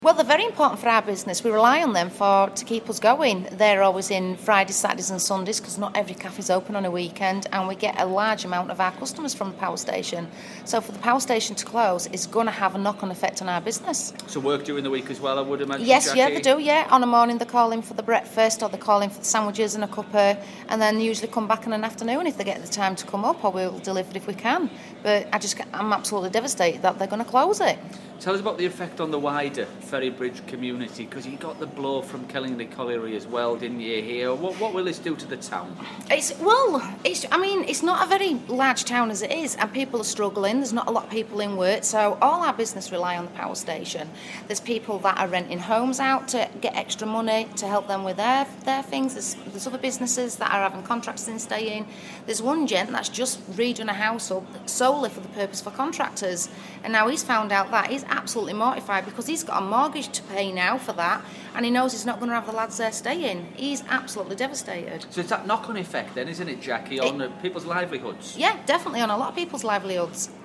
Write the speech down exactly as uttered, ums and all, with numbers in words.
Well, they're very important for our business. We rely on them for to keep us going. They're always in Fridays, Saturdays and Sundays because not every cafe's open on a weekend, and we get a large amount of our customers from the power station. So for the power station to close is going to have a knock-on effect on our business. So work during the week as well, I would imagine, Yes, Jackie? yeah, they do, yeah. On a morning they call in for the breakfast or they call in for the sandwiches and a cuppa, and then usually come back in an afternoon if they get the time to come up, or we'll deliver it if we can. But I just, I'm absolutely devastated that they're going to close it. Tell us about the effect on the wider Ferrybridge community, because you got the blow from Kellingley Colliery as well, didn't you, here? What, what will this do to the town? It's Well, it's, I mean, it's not a very large town as it is, and people are struggling. There's not a lot of people in work, so all our business rely on the power station. There's people that are renting homes out to get extra money to help them with their, their things. There's, there's other businesses that are having contracts in staying. There's one gent that's just redone a house up solely for the purpose for contractors, and now he's found out that he's absolutely mortified because he's got a mortgage to pay now for that, and he knows he's not going to have the lads there staying. He's absolutely devastated. So it's that knock-on effect then, isn't it, Jackie, on it, people's livelihoods? Yeah, definitely on a lot of people's livelihoods.